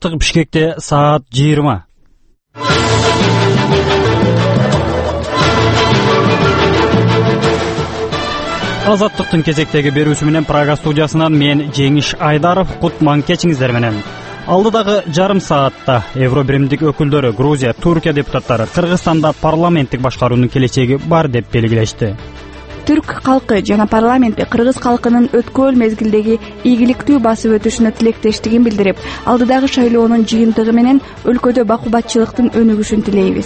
Азаттык Бишкекте саат 20. Азаттыктын кезектеги берүүсү менен Прага студиясынан мен Жеңиш Айдаров кутман кечиңиздер менен. Алдыдагы жарым саатта Евробиримдик өкүлдөрү Грузия, Туркия депутаттары Кыргызстанда парламенттик башкаруунун келечеги бар деп белгилешти. Түрк калкы жана парламенти кыргыз калкынын өткөн мезгилдеги ийгиликтүү басып өтүшүнө тилектештигин билдирип, алдыдагы шайлоонун жыйынтыгы менен өлкөдө бакубатчылыктын өнүгүшүн тилейбиз.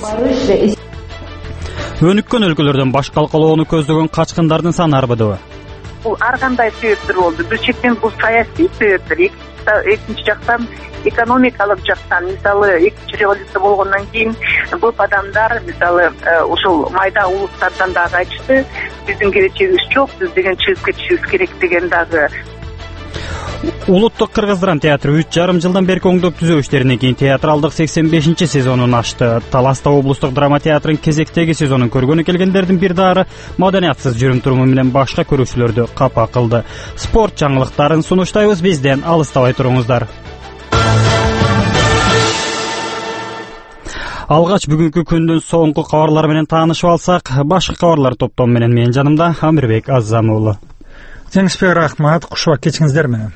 Өнүккөн өлкөлөрдөн баш калкалоону көздөгөн качкындардын саны арбыдыбы? Бул ар кандай себептер болду. Бир чектен бул саясий себептер, экинчи жактан экономикалык жактан, мисалы экинчи революция болгондон кийин көп адамдар мисалы ушул майда улуттардан дагы айтышты, биздин келечегибиз жок, биз деген чыгып кетишибиз керек деген дагы. Улуттук Кыргыз драма театры 3,5 жылдан берки оңдоп түзөө иштеринен кийин театралдык 85-сезонун ачты. Таласта облустук драма театрынын кезектеги сезонун көргөнү келгендердин бир дары маданиятсыз жүрүм-туруму менен башка көрүүчүлөрдү капа кылды. Спорт жаңылыктарын сунуштайбыз, бизден алыстабай туруңуздар. Алгач бүгүнкү күндүн соңку кабарлары менен таанышып алсак, башка кабарлар топтому менен менин жанымда Амирбек Аззам уулу. Жеңишбек рахмат, кушубак кечиңиздер менен.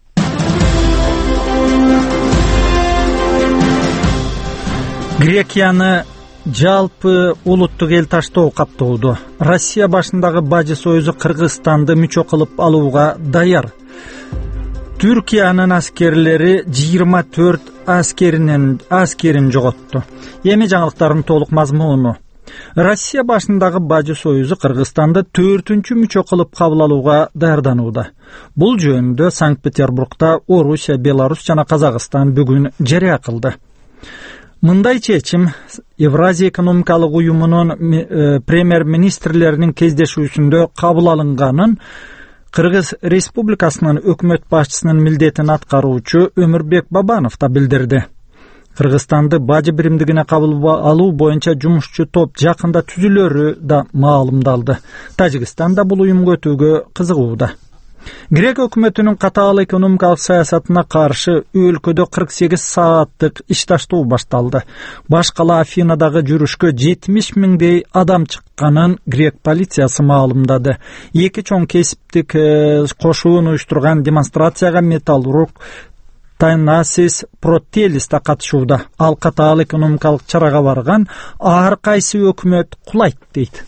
Грекияны жалпы улуттук эл таштоо каптоодо. Россия башындагы Бажы союзу Кыргызстанды мүчө кылып алууга даяр. Түркиянын аскерлери 24 аскерин жоготту. Эми жаңылыктардын толук мазмуну. Россия башындагы Бажы союзу Кыргызстанды 4-үнчү мүчө кылып кабыл алууга даярданууда. Бул жөнүндө Санкт-Петербургда Орусия, Беларусь жана Казакстан бүгүн жарыя кылды. Мындай чечим Евразия экономикалык уюмунун премьер-министрлеринин кездешүүсүндө кабыл алынганын Кыргыз Республикасынын өкмөт башчысынын милдетин аткаруучу Өмүрбек Бабанов да билдирди. Кыргызстанды Бажы биримдигине кабыл алуу боюнча жумушчу топ жакында түзүлөрү да маалымдалды. Тажикстан да бул уюмга өтүүгө кызыгууда. Грек өкмөтүнүн катаал экономикалык саясатына каршы өлкөдө 48 сааттык иш таштоо башталды. Баш кала Афинадагы жүрүшкө 70 миңдей адам чыкканын грек полициясы маалымдады. Эки чоң кесиптик кошуун уюштурган демонстрацияга металлург Танасис Протелис да катышууда. Ал катаал экономикалык чарага барган ар кайсы өкмөт кулайт дейт.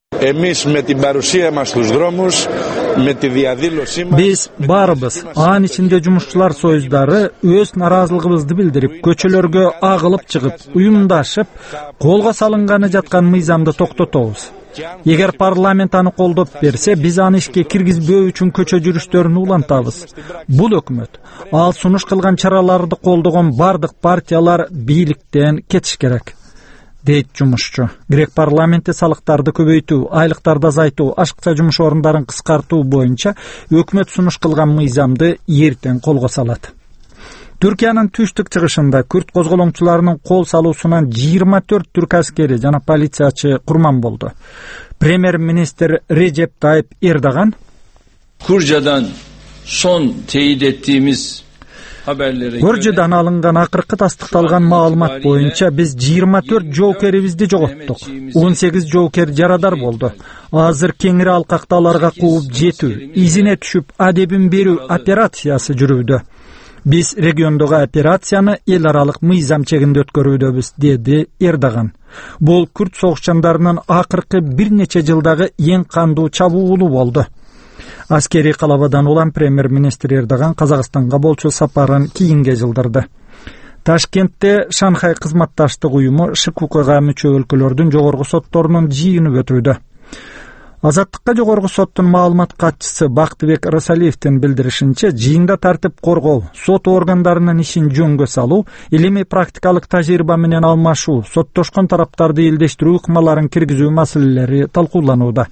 Биз барыбыз, анын ичинде жумушчулар союздары өз наразылыгыбызды билдирип, көчөлөргө агылып чыгып, уюмдашып, колго салынганы жаткан мыйзамды токтотобуз. Эгер парламент аны колдоп берсе, биз аны ишке киргизбөө үчүн көчө жүрүштөрүн улантабыз. Бул өкмөт, ал сунуш кылган чараларды колдогон бардык партиялар бийликтен кетиш керек, дейт жумушчу. Грек парламенти салыктарды көбөйтүү, айлыктарды азайтуу, ашыкча жумуш орундарын кыскартуу боюнча өкмөт сунуш кылган мыйзамды эртең колго салат. Түркиянын түштүк чыгышында күрд козголоңчуларынын кол салуусунан 24 түрк аскери жана полициячы курман болду. Премьер-министр Режеп Тайып Эрдоган Гürca'dan son teyit ettiğimiz Гürca'dan алынган акыркы тастыкталган маалымат боюнча биз 24 жоокерибизди жоготтук. 18 жоокер жарадар болду. Азыр кеңири алкакта аларга кууп жетүү, изине түшүп адебин берүү операциясы жүрүүдө. Биз региондогу операцияны эл аралык мыйзам чегинде өткөрүүдөбүз, деди Эрдоган. Бул күрд согушчандарынын акыркы бир нече жылдагы эң кандуу чабуулу болду. Аскери калабадан улам премьер-министр Эрдоган Казакстанга болчу сапарын кийинге жылдырды. Ташкентте Шанхай кызматташтык уюму ШКУКга мүчө өлкөлөрдүн жогорку сотторунун жыйыны өтүүдө. Азаттыкка жогорку соттун маалымат катчысы Бактыбек Рысалиевдин билдиришинче, жыйында тартип коргоо, сот органдарынын ишин жөнгө салуу, илимий практикалык тажрыйба менен алмашуу, соттошкон тараптарды элдештирүү ыкмаларын киргизүү маселелери талкууланууда.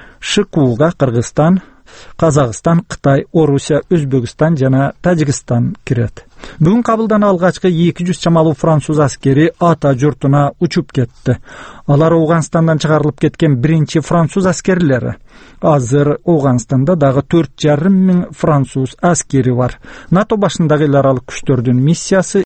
ШКУга Кыргызстан, Казакстан, Кытай, Орусия, Өзбекстан жана Тажикстан кирет. Бүгүн кабылдан алгачкы 200 чамалуу француз аскери ата журтуна учуп кетти. Алар Ауганстандан чыгарылып кеткен биринчи француз аскерлери. Азыр Ауганстанда дагы 4,5 миң француз аскери бар. НАТО башындагы эл аралык күчтөрдүн миссиясы